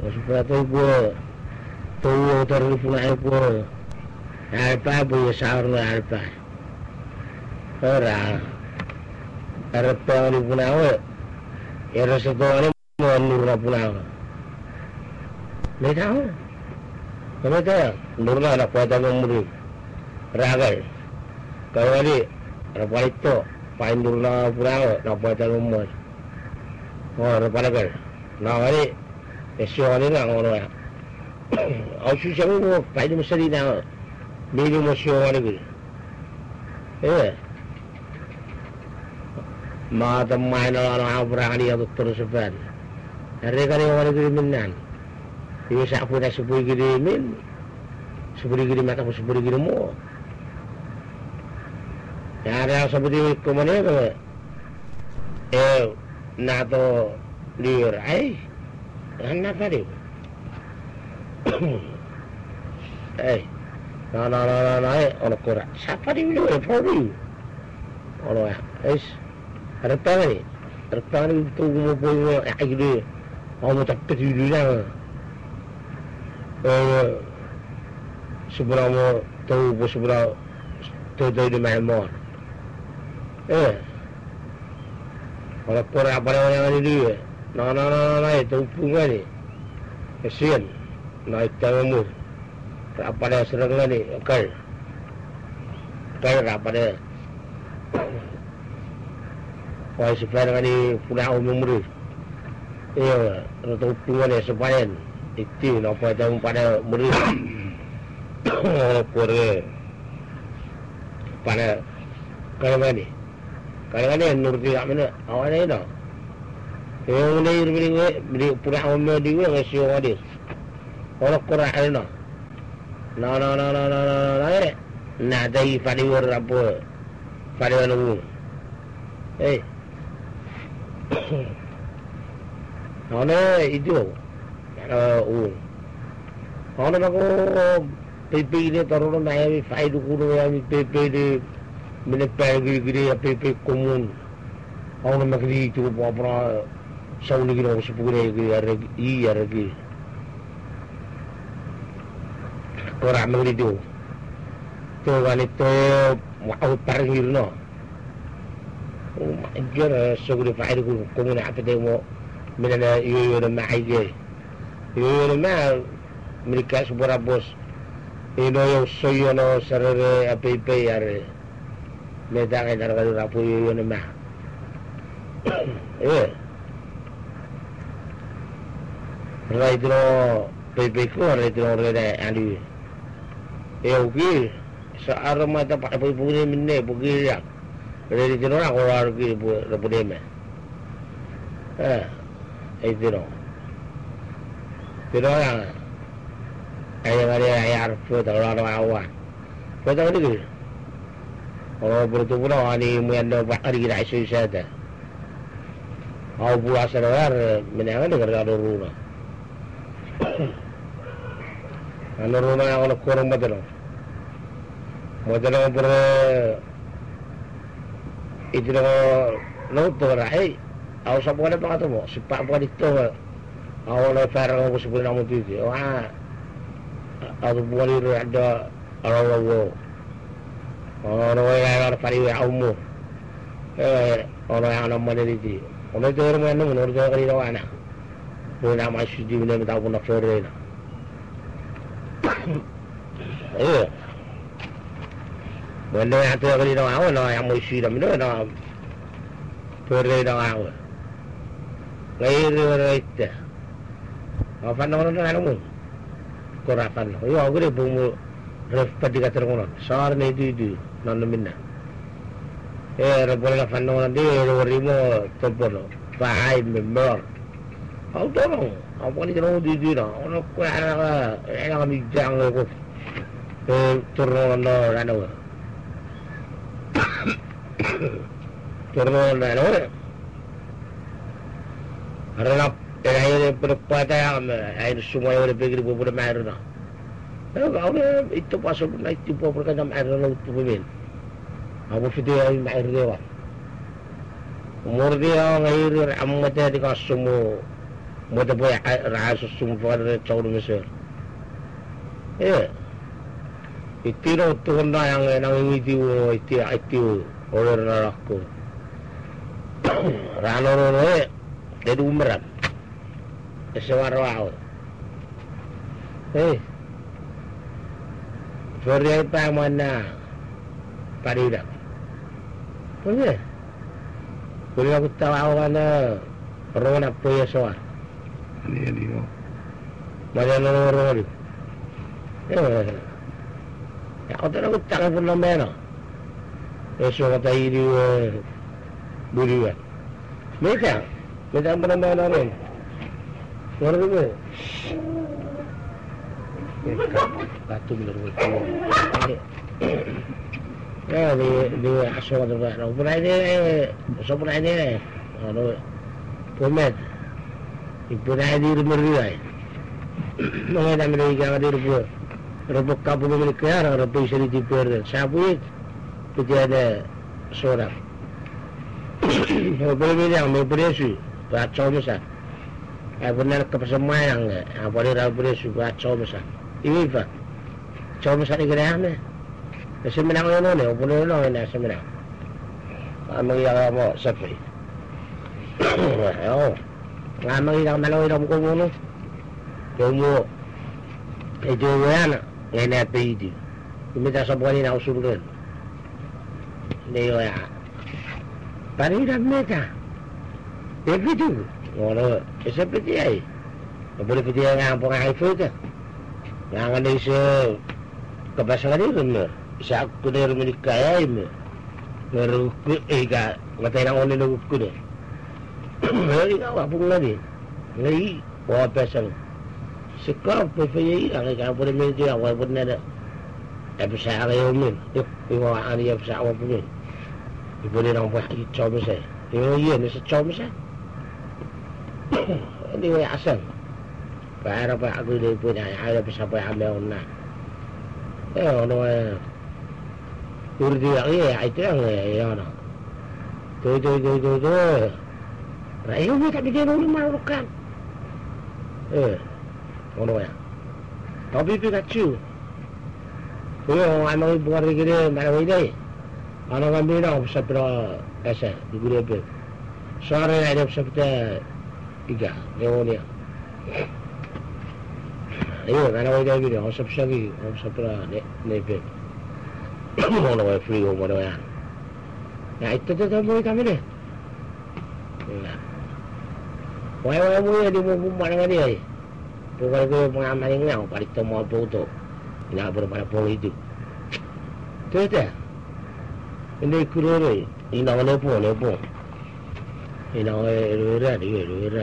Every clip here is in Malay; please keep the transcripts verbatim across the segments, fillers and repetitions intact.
supaya tu gua tu terus pula gua apa boleh sahur lah apa orang apa ni pun awak ya rasa tu ni mau nur lah pun awak ni tahu apa tu nur lah nak pada nombor ragal kalau ni apa itu pain nur lah pun awak nak pada nombor oh apa ragal nak ni esok ni lah orang awak susah pun pain mesti nak Bini masih orang lagi. Eh. Mata main orang orang dia tu terus sepan. Hari kali orang lagi minan. Ini saya pun dah sepuluh kiri min. Sepuluh kiri mata pun sepuluh kiri mu. Ya ada seperti kemana tu? Eh, nak tu liur. Eh, nak apa dia? Eh. No, no, no, no, no, eh, ono kora. Siapa di video eh, probably. Ono ya, es. Ada apa ni? Ada apa ni tu mau buat eh gitu. Mau tak pergi dulu lah. Eh, seberapa tahu bos seberapa tahu tahu di mana. Eh, ono kora apa yang ada dia? No, no, no, no, itu punga ni. Kesian. Naik tamu. Apa dia serang ni, kal, kal apa dia? Wah sekarang ni punya umum murus. Iya, untuk tuan ni sepadan itu apa jam pada murus. Kore pada kalau ni, kalau ni nur tidak mana awak ni dah. Yang ni beri beri punya umum dia ngasih orang dia. Orang Quran ni dah. No, no, no, no, no, no, no, no, nah, dah pada orang apa, pada orang umum, eh, no, no, itu, uh, umum, no, no, aku, pepe ni terus naik, fight dulu, ni pepe ni, mana pergi gini, pepe komun, orang nak gini tu apa, sauni gini, apa sepuluh gini, ada, iya lagi. Orang mengiri tu, tu wanita mau pergi no. Oh, macam segera faham aku, kau nak apa temu, mana iyo iyo nama aje, iyo iyo nama mereka sebuah bos, ini yo soyo no serere apa apa yare, mereka kan ada kalau rapu iyo iyo nama, eh, rai tu pepe ko, rai tu orang ada andi. Eh, okey. Searah mata pak apa punya minne pergi dia. Dari di orang orang pergi buat dia meh. Eh, itu no. Itu orang. Ayah ada ayah arfu tak orang awak. Kau tahu ni? Oh, bertemu orang ni mungkin ada pak hari kita isu saja. Aku buat seluar menangan dengan ada rumah. Ano rumah yang orang kurang betul, betul orang ber itu orang laut tu orang, eh, awak siapa ada apa tu mo, siapa apa itu, awak nak farang aku sebut nama tu je, wah, aku buat itu ada orang orang, orang yang ada pari yang umur, eh, orang yang nama dia itu, orang itu orang mana, orang itu orang itu mana, orang nama suci mana tahu pun nak sorry na. Eh, benda yang tu kali dah awak nak yang mesti dah mana nak pergi dah awak. Lain orang itu, apa nama orang yang umum, korapan. Oh, aku ni pun repat di kata orang. Sar ni itu itu, non minna. Eh, boleh apa nama dia orang lima tempur, fahai member. Aku tahu. Apa ni jangan di dah. Orang kau ada ada kami jangan aku eh turun dah ada. Turun dah ada. Harap air berpada air semua orang pergi beberapa air dah. Kalau itu pasal naik tipu perkara air laut tu pun. Aku video air dia. Umur dia air amat dia dikasih semua. Mata boy rasa sumpah dari cowok Mesir. Eh, itu lo tuh na yang yang itu itu itu orang aku. Rano rano eh, jadi umram. Eswar wow. Eh, Florida pa mana? Parida. Punya. Boleh aku tahu awalnya Rona punya soal. Ini ini oh. Macam mana Rona? Eh, ya aku tak aku tak pun nama mana. Esok kata ini burian. Mereka, mereka pun nama mana ni? Orang tu. Batu benar betul. Ya, di di asal tu kan. Orang ini, seorang ini, orang pemet. Ibu dah di rumah dia. Mana dah mereka ada di rumah. Rumah kampung mereka orang rumah isteri di perda. Siapa itu ada seorang. Boleh bilang, boleh sih. Baca besar. Aku benar kepersemayang. Apa dia dah boleh sih baca besar. Ini apa? Coba besar di kerana ni. Semenang orang ni, boleh orang ni semenang. Kami yang mau sepi. Oh, kami yang malu yang kamu ni. Kamu itu mana? Ini apa itu? Kami tak sebuah ni nak usulkan. Ni ya. Pari dah mereka. Begitu. Orang seperti ai. Boleh pergi yang orang itu ke? Yang ada isi kebasangan itu benar. Isa aku dari mereka ya ini. Ngerukut eh kan. Kata yang orang ini ngerukut ni. Mereka kau apa pun lagi. Lagi. Wah pasang. Sekarang pergi yang kan boleh menjadi awal pun ada. Tapi saya ada yang ni. Yuk, ibu ada yang saya awal pun ni. Ibu dia orang buat coba saya. Ibu iya ni secoba saya. Ini asal. Para apa aku dia punya ada sampai ambil nak. Eh orang urdi lagi itu yang ya orang. Tu tu tu tu tu. Rayu ni tak dia orang malukan. Eh orang ya. Tapi tu kacau. Oh, anak ibu hari ini malam ini. Anak kami nak sepeda asa di grup. Sore ada sepeda tiga leonia. Ayo, kalau kita gitu, orang sepeda lagi, orang sepeda ne nebet. Orang orang free orang orang. Ya itu tu tu boleh kami ni. Ya. Wah wah boleh di mana mana dia. Bukan ke pengamal yang ngau, pada temu apa tu. Ina berapa pun itu. Tu tu. Ini kurang. Ina mana pun, mana pun. Ina era dia, era.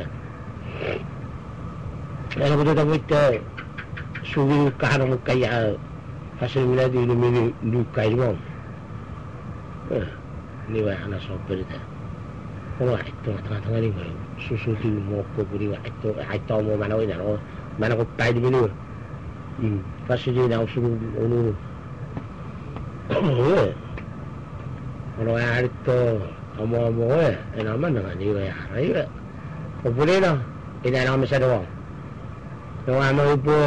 Kalau kita tak kita sugi kahar kaya hasil miladi ini mini lukai mom. Eh, ni wah anak sopir itu. Oh, itu tengah-tengah ni wah susu tu mau kau beri wah itu, itu mau mana ini, oh mana kau pai di mini. Hmm, pasti dia nak suruh unu. Oh, kalau ada tu, amo-amo eh, enak mana ni wah, ayah. Kau boleh lah, ini anak masa doang. Yang amal ibu,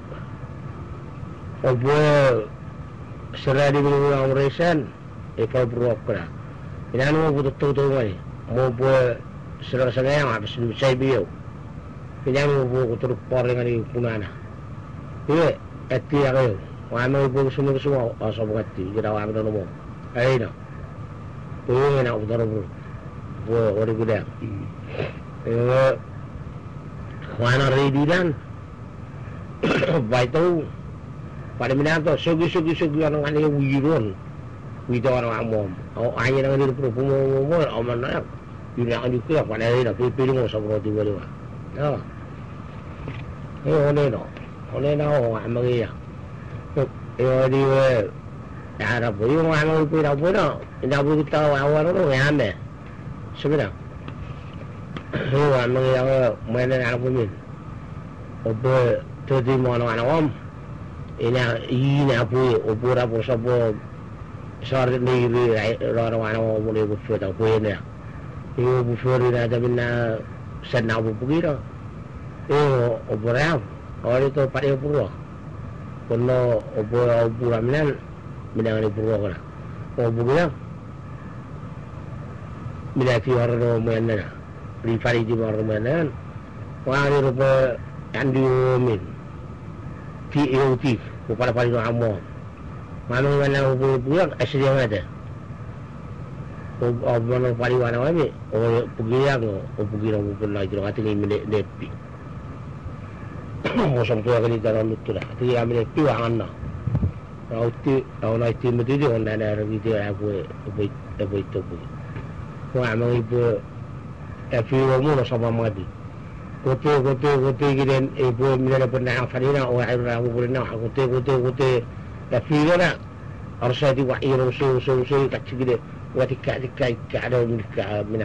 ibu serah di bawah urusan, ibu berok lah. Ini anu ibu tu tu ni, mau ibu serah serah yang habis saya biar. Ini anu ibu terus poring ni punana. Ini eti aku, amal ibu semua semua asal berhati, kita awak dah nombor. Ayo nak, ini nak utar ibu, ibu orang gudang. Ini mana ready dan baik tu pada minat tu sugi-sugi-sugi orang ada wirun wirun orang amom oh hanya dengan diri perempuan aman nak dunia kan juga pada hari nak pilih mau sabro tiba dua ya eh oleh no oleh no orang amagi ya eh di ya ada pun orang amagi pun ada pun no tidak boleh tahu awal tu yang ambil sebenarnya orang amagi yang mana nak pun ni opo tadi mana mana om ini ini apa opo apa sabo sar ni orang mana om boleh buat apa ini ini buat ni ada bina sana apa pergi dah Eh, opo ram. Ora itu Pak Yo Purwo. Kono opo opo raminan minang ni Purwo kana. Opo bilang. Minati warno mana. Rifari di warno mana. Wari rupa andi min. Ti eu ti, pada pari no amo. Mano mana opo bilang asli yang ada. O mano pari wana wami o pugiang o pugiang opo na jero ati ni nepi. Mosam tu agak dalam itu dah. Tapi kami ni tu angan nak. Rauti, rau nak tim itu dia orang dah ragi dia aku, aku aku itu aku. Kau amang ibu, tapi kamu nak sama mati. Kote kote kote kita ibu mina pernah farina, orang orang aku pernah aku kote kote kote. Tapi dia nak harus ada wahai rusuh rusuh rusuh kacik kita. Wati kacik kacik ada mereka mina.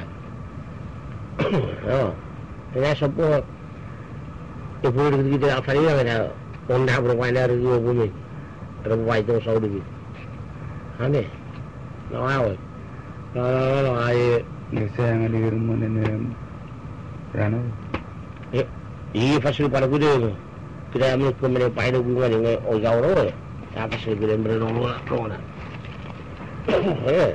Oh, ini semua. Ibu kita apa ni kan? Orang dah bermain dari dua bumi, bermain tu Saudi. Ane, nawar, nawar nawar ay. Saya yang ada di rumah ni Rano. Eh, ini fasil pada kuda. Kita ambil kemudian pahit hubungan dengan orang orang. Apa fasil kita berenang lah, orang. Eh,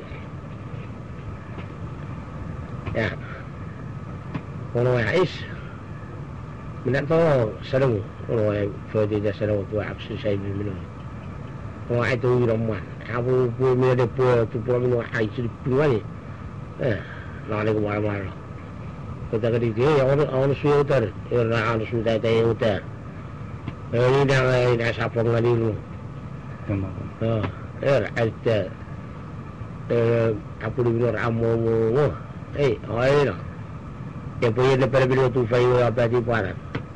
ya, orang Ais. Minat tu serang orang fadi dah serang tu aksi saya minum. Orang itu ramai. Aku pun minat depa tu pun minum air sedikit ni. Eh, nak ni kemana mana. Kita kata dia orang orang sudah utar, orang orang sudah tahu utar. Ini dah dah siapa ngadi lu. Tamam. Ah, er ada. Eh, apa dia bilang amu. Eh, ai lah. Yang punya lepas bila tu fayu apa di paran.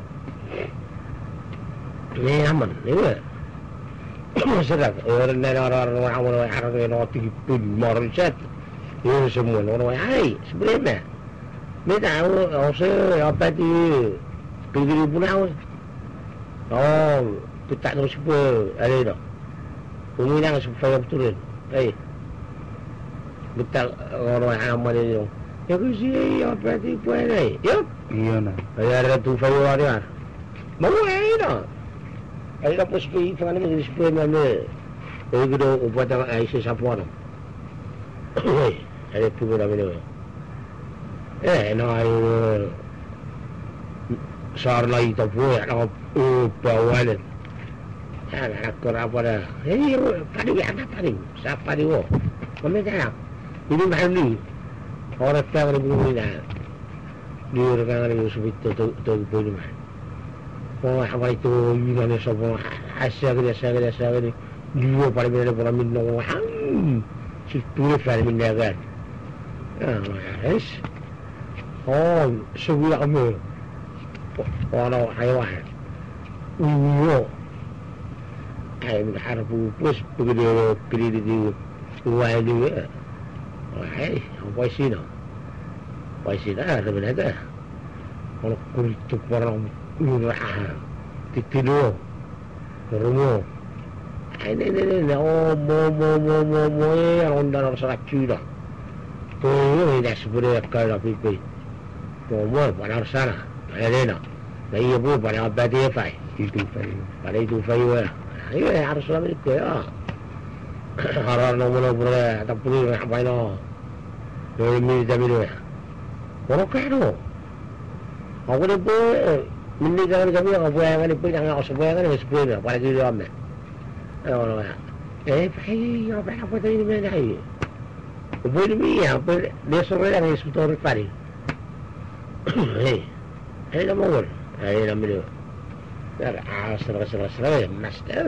Ni aman, ni ke? Sedap. Orang ni orang orang orang orang orang yang nanti pun marichat. Ini semua orang orang ay sebenarnya. Ni tahu, saya apa di pergi pun tahu. Oh, tu tak tahu siapa ada dah. Umi nak supaya betul. Eh, betul orang aman ni. Ya ku si apa di pun ni? Yup. Iya na. Ada tu fayu ada. Mau ai dah. Ai dah pos pergi fangan ni display mana. Oi gudo ubat ai se sapuan. Eh, ada tu dah mana. Eh, no ai sar lai tu pun nak bawa. Ah, nak kor apa dah. Eh, padu apa padu? Siapa dia? Mana dah? Ini mahal ni. Orang tak ada bunyi dah. Dia orang ada usubit tu tu tu bunyi mah. Oh, apa itu ini ni semua asal dia asal dia asal dia. Dia pada bila dia pernah minum, hmm, si tulis pada minum kan. Ah, es. Oh, sebuah kami. Orang haiwan. Iyo. Ay, harap pupus pergi pergi di luar dia. Wahai, apa sih no? Apa sih dah? Ada mana dah? Kalau kulit tu orang murah, titido, rumah. Ini ini ini, oh mo mo mo mo mo, orang dalam serak cila. Tu ini dah sebenarnya kalau pipi. Tu mo pada sana, ada na. Lagi apa pada apa dia fai? Itu fayu. Pada itu fayu lah. Ini harus selalu itu ya. Harar nombor nombor tak perlu nak apa ino. Dua minit dah minum. Orang kaya tu. Aku ni pun minit jangan kami aku buat yang ni pun jangan aku buat yang ni sepuluh dah. Pada dia ambil. Eh orang kaya. Eh, pay apa apa tadi ni mana ni? Buat ni apa dia suruh yang ni sepuluh hari. Eh, eh dah mau. Eh dah minum. Dah asal asal asal master.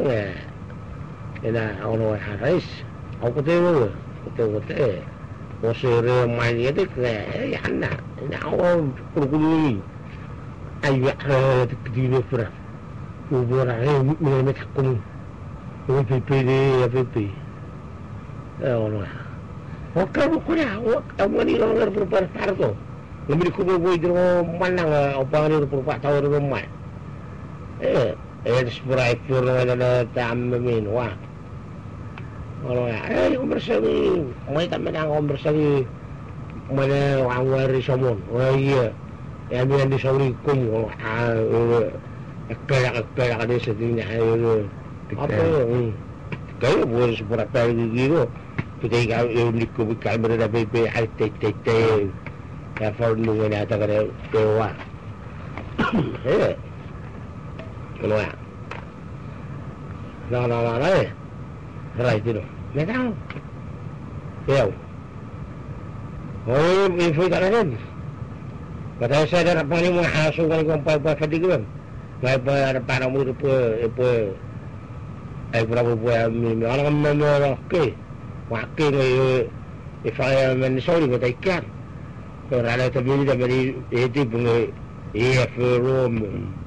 Ina orang haris, aku tahu, aku tahu tahu. Wasir main itu ke, ya anda, ina awam pergi. Ayat kecil pura, ubur ayat mana macam kamu, kamu pipi dia pipi. orang. Waktu aku dah, kamu ni orang berapa fardo. Lebih kubu buat itu mana apa ni berapa tahun rumah. Eh, eh seberai pun ada tamin wah. Orang eh umur segi, mai tak menang umur segi. Mana orang wari somon. Oh iya. ya biar di saurikum kalau akal-akal ada satunya apa hmm. Kaya boleh seberat kali gitu kita ikut unik kubikal berada bebe hai te te te ya fornu ini ada kada dewa eh kalau ya nah nah nah nah eh rai itu metang ya oh info tak ada kata saya ada apa ni mau hasil kalau kau apa apa fadigan apa ada para murid apa apa ai berapa buah mi orang mana okey wakil ni ifaya men sorry kata ikan kalau ada terjadi dari itu bunga iya forum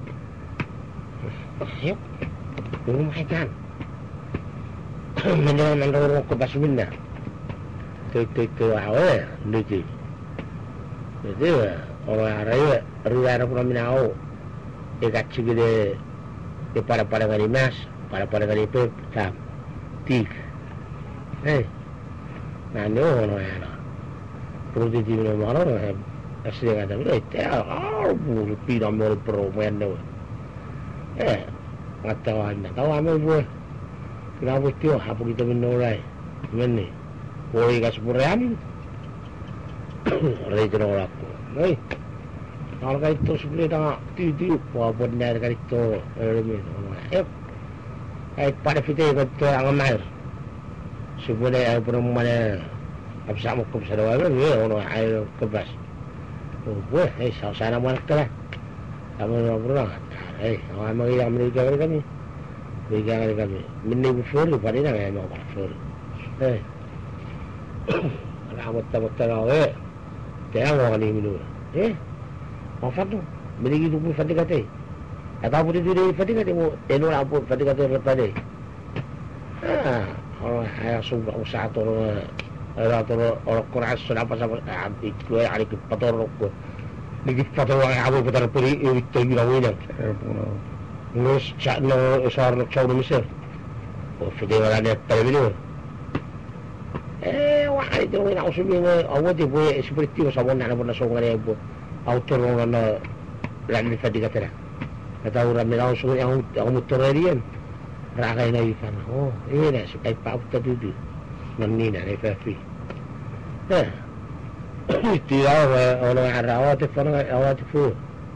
ya rumah ikan menurut menurut ke basminda tu tu tu awal nanti jadi orang raya raya pun minau ikat cigede di pada pada kali mas pada pada kali itu sam tik eh nah ni orang raya perlu di mana mana asli kata boleh tak ah bulu pidam bulu permen tu eh atau anda tahu apa buat kenapa tu apa kita menolak mana boleh kasih purian orang itu orang aku eh kalau itu sebenarnya tak tidur apa benar kali itu eh eh pada kita itu orang main sebenarnya pernah mana apa sama kau sedar apa ni orang air kebas oh boleh eh sana mana tu lah kamu orang pernah eh orang mari Amerika kami Amerika kami meni bufur pada ni kan mau bufur eh Ramat tamat taraweh dia orang ni minum eh apa tu beli gitu pun fadi kata atau pun dia dia fadi kata mu eno apa fadi kata pada ah orang ayah sudah usaha tu orang tu orang Quran sudah apa sama itu hari ke pator ko ni pator orang abu pator peri itu bilang ngus cak no isar no cau Mesir oh fadi orang dia pada minum eh wah itu ni nak usul ni awak dia boleh seperti sama nak nak nasong ni apa autor orang na lagi fadi kata dah kata orang ni langsung yang yang motor dia rakai na ifan oh ini dah sukai pau tadi tu nanti nak lepas eh tidak orang Arab tu orang awak tu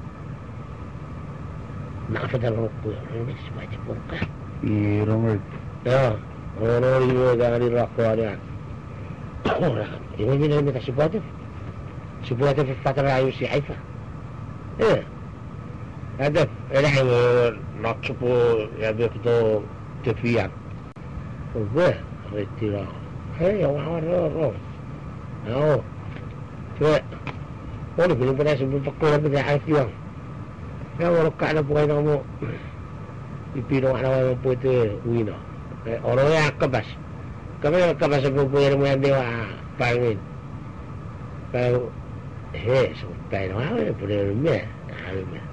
nak fadal rokok ini sebagai pokok i Robert ya orang ini jangan dirokok dia orang ini ni nak sebut tu sebut tu fatah ayu si Haifa eh ada ada yang nak sebut ya betul tefian oh boleh retira hey orang orang oh tu boleh belum pernah sebut pekul tapi dah asyik ya orang kat dah bukan kamu pipi nak nak apa tu wina orang yang kebas kami kebas sebut punya yang dia pangin kalau eh sampai mana boleh rumah rumah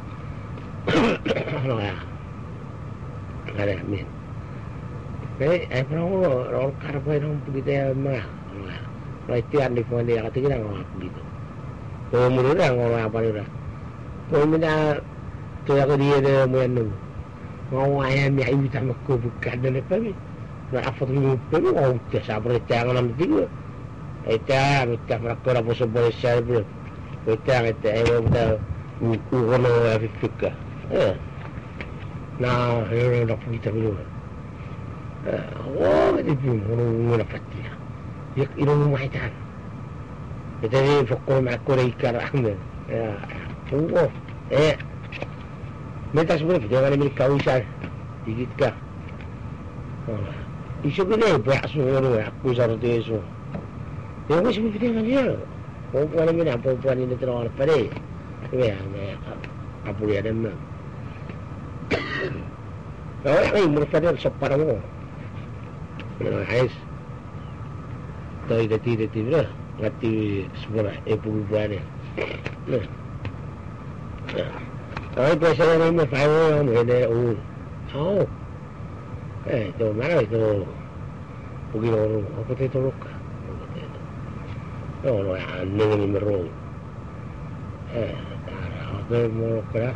orang ya ada min eh eh orang orang karpai orang begitu ya mah latihan di mana dia kata kita orang begitu oh menurut orang apa dia oh mina tu aku dia dia mana mau ayam ya ibu tak maku bukan dan apa ni nak apa tu pun oh tak sabar jangan nam tiga eta kita mereka apa seboleh saya belum kita kita eh kita ukono Afrika eh nah hero nak kita belum eh oh itu orang orang pasti ya itu macam kita ni fokus mak Korea kan ya oh eh minta sebenarnya jangan ambil kawisan dikit kah oh isu gini buat semua aku seperti itu yang mesti berfikir dia perempuan ini apa perempuan ini terlalu pada ya apa dia ada mana orang ini mereka separah mo ais tahu dia tidak tidak ngati semua ibu perempuan ni Rồi tôi sẽ nói mà phải không? Người này ui Sao? Eh, itu mana itu? Pergi orang apa tu tu rok? Oh, no, ane ni merong. eh ada mo kira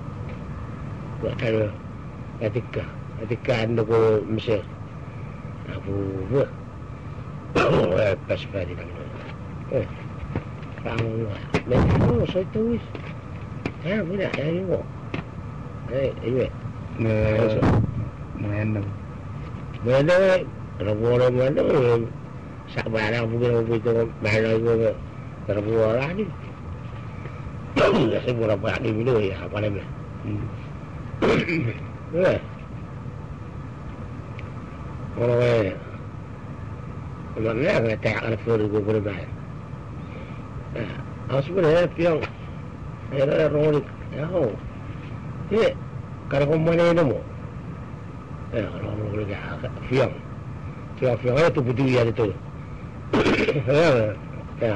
ada etika etika anda ko Mesir abu bu eh pas pada nang eh kamu lah saya tulis ya boleh ya yo eh iya na mana mana rabuan mana sak barang bukan begitu mana itu rabuan lah ni saya berapa hari dulu ya apa namanya eh orang eh mana nak tak ada furu gue berbayar ah sebenarnya piang ada orang ya oh eh kalau kamu mana itu mo eh orang orang berbayar piang piang piang itu betul ya itu ya ya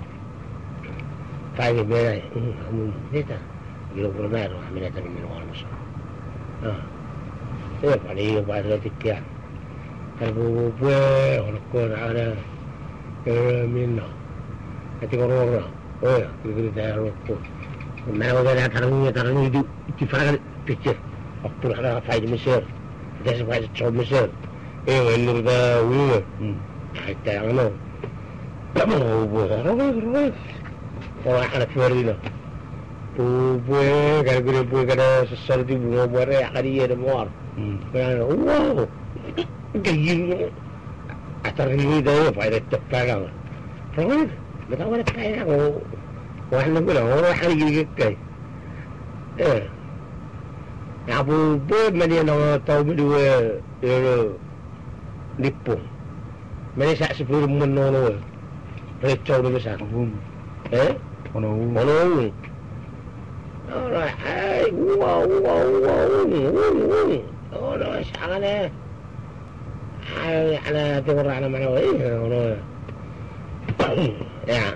Fai bene, um, neta, io lo prometto, a me ne tengo meno non so. Ah. E poi io vado a ticchiare. Per poi ho ancora ada eh minno. E ti corro. Oh, ti grida lo po. Ma ho da taruni taruni di ti fa picce. Oppure alla fai di Mesir. Adesso fai ciò Mesir. E quello da uno. Ah, te no. Oh, buono. Orang anak Florida, buat kalau kita buat kalau sesuatu tu buat buat raya kali ada muar, kan? Wow, gini, atar ini dah apa ada tepalang, kan? Betul ada tepalang, oh, orang nak bilang orang hari ini kai, eh, abu buat mana nak tahu berdua, itu nipung, mana saya sepuluh menol, recau tu besar, eh? Ono Ono. Alright. Ay, wow, wow, wow. Ono, sangat eh. Ay, ana tengok ana mana wei. Ono. Ya.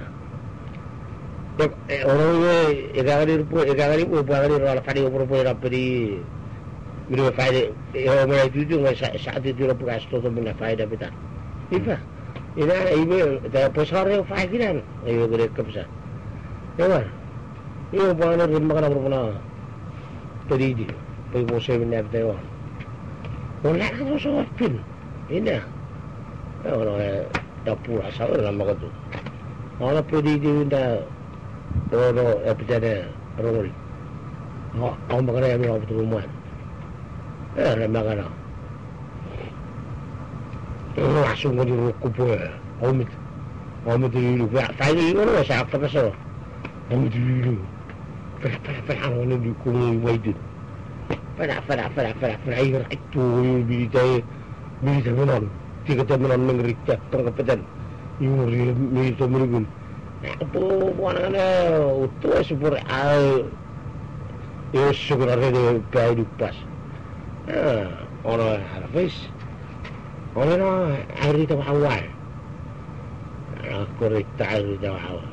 Ono ye, egari rupu, egari rupu, egari rupu, fadi rupu rupu rupu di. Mira fadi. Yo mana tuju ngai saat itu rupu kasto tu mana fadi kita. Iba. Ina ibu, dah pasar yang fadi kan. Ibu gede kapsa. Yawan, ini apa nak rimba kan berpuna? Tadi di, pergi musim ni apa tahu? Orang nak tu soal pin, ini. Orang dapur asal orang makan tu. Orang pergi di mana? Orang apa jadi orang? Orang makan yang mana betul rumah? Eh, orang makan. Orang langsung jadi rukup. Orang itu, orang itu dulu. Tadi orang siapa pasal? Kamu dulu, pada pada pada orang ni kumui wajib, pada pada pada pada pada air itu berita berita mana, tiga tahun mana mengerita terkepedan, ini berita mereka, apa bukan ada, itu sepuluh al, itu segera ada bayi dupas, ah orang harus, orang air itu awal, aku rita air itu awal.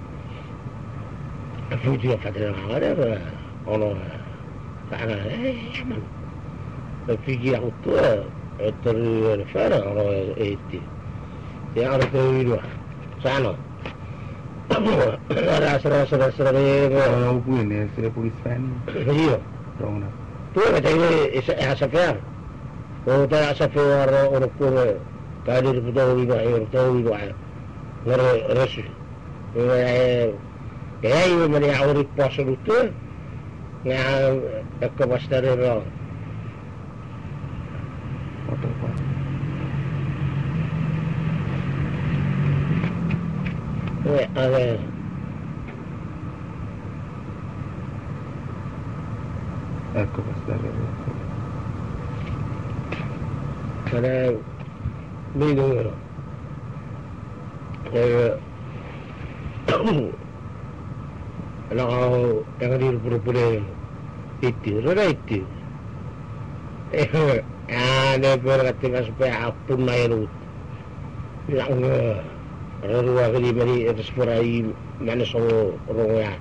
Fuji apa dia nak ada? Orang tak ada. Eh, man. Fuji aku tu, ter fara orang itu. Yang orang tu itu, sana. Rasa rasa rasa ni. Orang pun ni, sudah polis fan. Iya. Orang nak. Tu kata ini asafar. Oh, tak asafar orang pun. Tadi tu betul itu, betul itu. Ngar rasa. Eh. Kaya yung mga awrit po sa luto nga nagkabasta rin ako. Water pa. Eh, okay. Nagkabasta rin ako. Kada may nung eh Kalau yang di pura-pura itu, rada itu. Eh, ada berkata supaya apun main yang ruang kali mari eksplorai mana so ruang.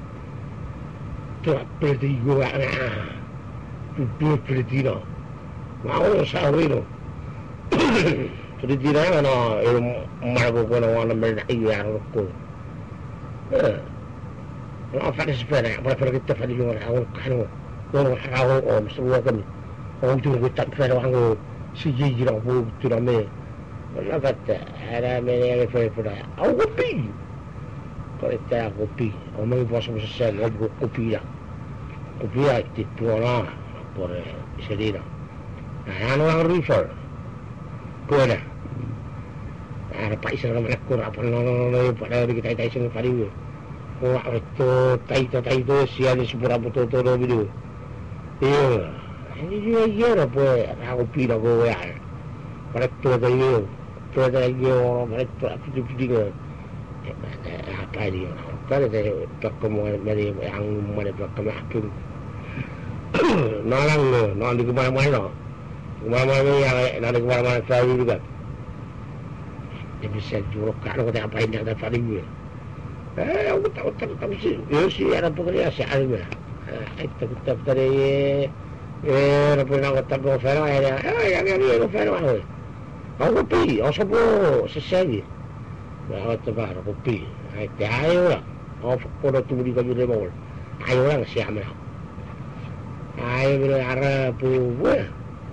Tu pergi gua na. Tu pergi no. Mau sahwino. Jadi tidak mana ilmu margo kono wana merda iya roko. Eh. Kalau apa ada sepeda, apa pergi kita pada luar, awak kan, orang awak om semua kan, orang tu kita sepeda orang si jiji orang pun tu ramai, mana kata ada mana yang pergi pada, awak kopi, kalau kita kopi, orang mahu puasa puasa sen, awak kopi lah, kopi lah itu orang, por sedih lah, nah orang refer, kau dah, ada pak isra mana kau apa nono pada kita kita isra pada itu. Wah, itu taito taito siapa sepura betul betul begitu. Iya, ini dia dia apa? Aku pilih aku ya. Pada tu tayo, tu tayo orang pada tu aku tu pilih. Apa dia? Kalau dia tak kemuan mari yang mana tak kemuan aku. Nalang le, nalang di mana mana. Mana mana yang nalang di mana mana saya juga. Dia bisa jual kalau kita apa ini ada paling dia. Eh, aku tak tahu tak mesti. Ya si ada pekerja siapa? Eh, kita kita tadi eh, apa nak kata bawa ferah ya? Eh, yang yang ni ferah apa? Aku pergi, aku sebut sesuai. Aku tebar aku pergi. Eh, ayo lah. Aku kalau tu di kayu lemau. Ayo lah siapa? Ayo bila arah punya.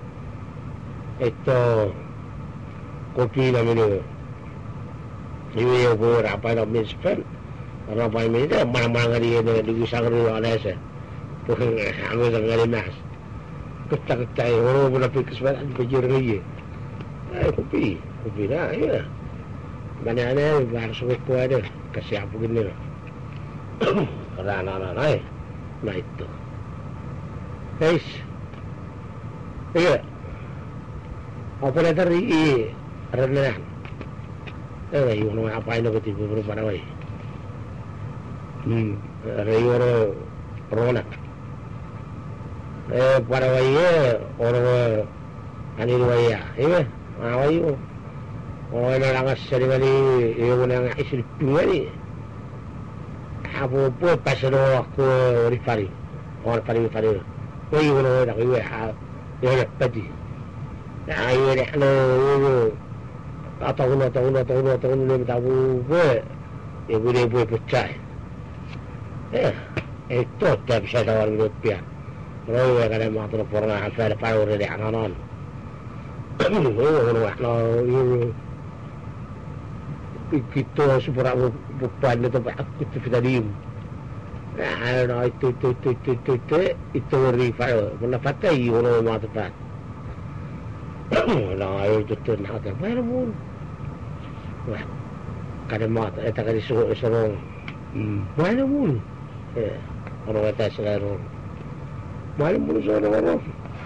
Itu kopi namanya. Ini aku apa nak mispan? Orang paling ini dah mana-mana dia dengan digusang dulu ada saya. Bukan aku sangat lemas. Ketak-ketak orang pun dapat kesempatan berjur lagi. Eh kopi, kopi dah, ya. Mana ada harus aku ada kasih apa gini lah. Kerana anak-anak, nah itu. Guys, iya. Apa dah tadi rendah. Eh, you know apa ini kita beberapa pada way. Hmm, Rayor Rona. Eh, para waya orang anil waya, iya, awayu. Orang yang langas sering kali, yang orang istri pinggali. Apa pun pasal aku rifari, orang rifari rifari. Wayu orang orang wayu ah, yang padi. Ayu ni, no, atau guna, atau guna, atau guna, atau guna, tahu apa? Ibu dia boleh percaya. Eh, itu tak bisa tawar rupiah. Kalau yang ada masalah pernah apa ada power dari anak-anak. Oh, orang nak kita supaya bukan itu aku tu tadi. Nah, itu itu itu itu itu itu itu rival. Mana pakai orang masalah. Nah, itu tu nak apa? Mana pun. Wah, kada mat, eh tak kada suruh suruh. Mana pun. Eh, orang kata selalu malam pun seorang orang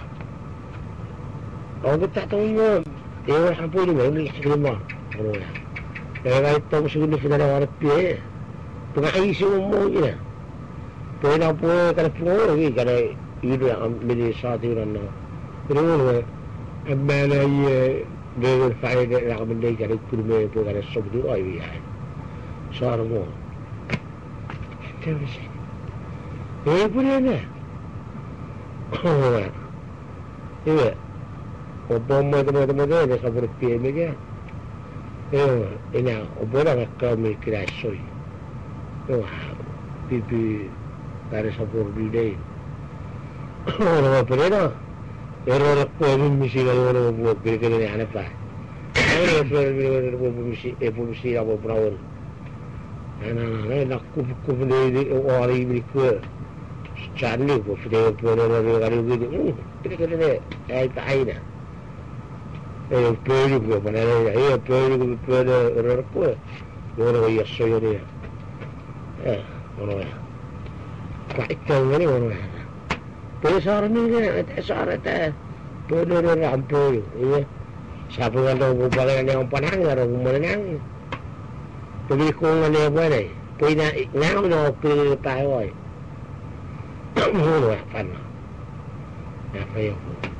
orang tak tahu pun dia orang apa ni main ni kelima orang lah dia kata mesti guna kena orang pi tengah air semua je lah boleh apa kada pun lagi kada itu yang ambil satu orang nak jadi orang ambil air dia faedah lah benda kada kurma pun kada sob tu air seorang orang terus eh boleh na. Oh, iya. Obama teman-teman dia dah sabar P M dia. Eh, ini obama kami kira soy. Oh, pipi dari sabar dia. Oh, apa dia dah? Error apa ni mesti kalau orang buat kira-kira ni apa? Error apa buat mesti, eh mesti apa perawat. Anak-anak nak kup-kup ni orang ini ke. Cari pun dia pun orang kali begitu. Kira-kira ni, air tak air dah. Eh, pergi pun mana dia? Eh, pergi pun ada orang apa? Orang yang soya dia. Eh, orang yang. Kau ikan ni orang yang. Pergi seorang ni kan, seorang tak. Pergi orang rampai. Eh, siapa yang tahu bukan yang orang panang, orang mana nang. Pergi kong ni apa ni? Pergi nak ngau nak pergi tahu. Oh, apa nak? Apa yang?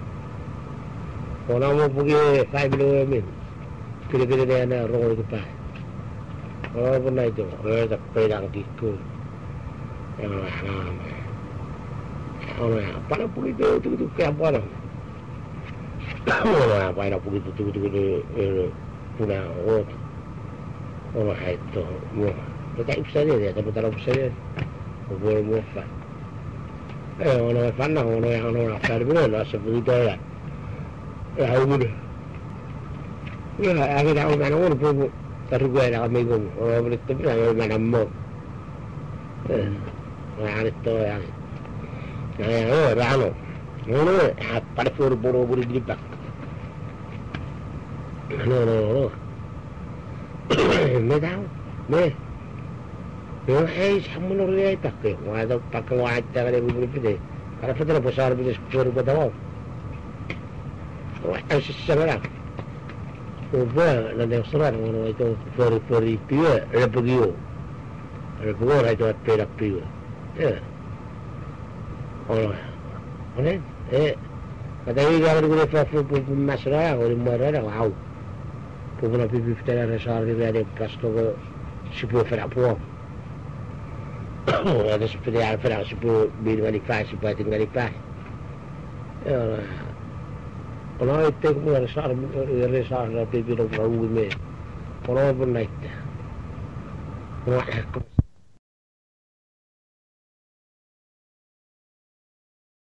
Orang mau pergi five kilo min, kira-kira dia ada roll kita. Oh, pernah itu, orang tak pedang tiku. Yang mana? Orang apa nak pergi tu tu tu ke apa nak? Orang apa nak pergi tu tu tu tu punya orang. Orang itu, wah, kita bisa dia, tapi tak bisa dia. Boleh muafan. Eh, orang fan orang yang orang afar betul lah seperti itu ya. Ya, udah. Ya, aku dah orang orang pun taruh gue dah kami gum. Orang berita pun orang mana mau. Eh, orang itu yang. Nah, oh, rano. Nono, pada puru-puru buru di bak. No, no, no. Me tahu, me. Yo, eh, sama orang yang pakai. Wah, tu pakai wajah kalau buru buru Kalau betul besar betul puru pada awak. Wah, seseorang. Ubah, nanti seorang orang itu puru-puru piu, repugiu. Repugiu orang itu perak piu. Ya. Orang. Orang. Eh, kata ini kalau kita fafu pun masalah, orang marah dah wow. Pun apa pipi kita rasa ada ada pasto ke sebuah ferak puang. Ada seperti apa ferak sebuah bil malifas, sebuah tinggal malifas. Ya, kalau itu pun rasa rasa ada pipi orang tahu ni. Kalau pun naik. Kalau